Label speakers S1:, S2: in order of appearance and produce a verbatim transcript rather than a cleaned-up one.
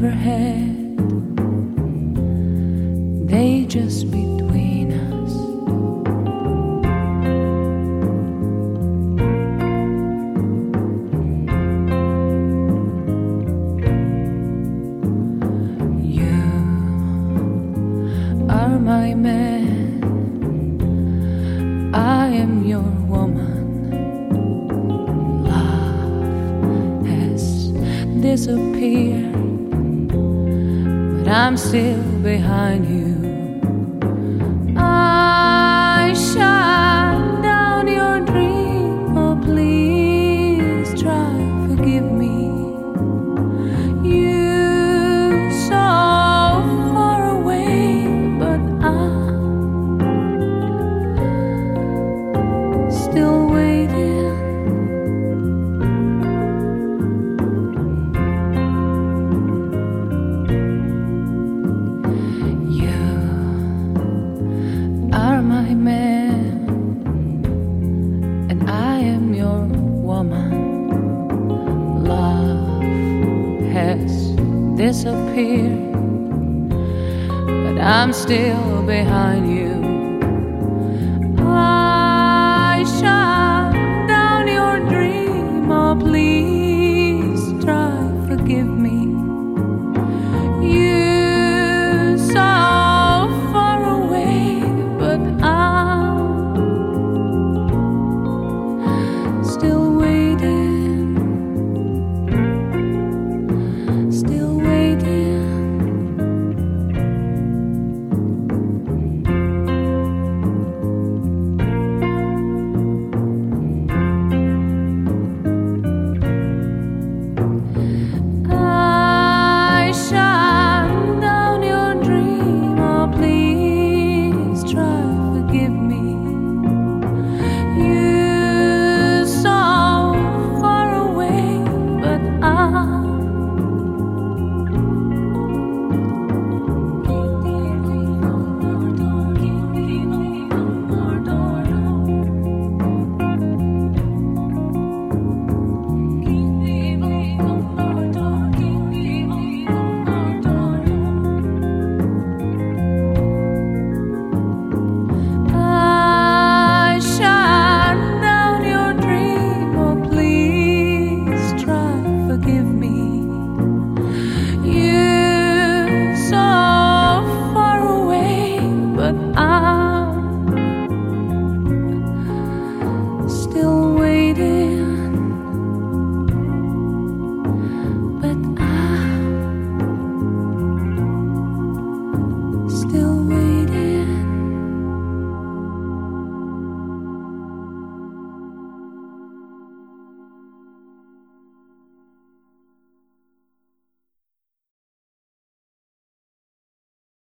S1: never had. They just between us. You are my man, I am your woman. Love has disappeared, but I'm still behind you. I shut down your dream. Oh, please try forgive me. You so far away, but I'm still waiting. You are my man, and I am your woman. Love has disappeared, but I'm still behind you.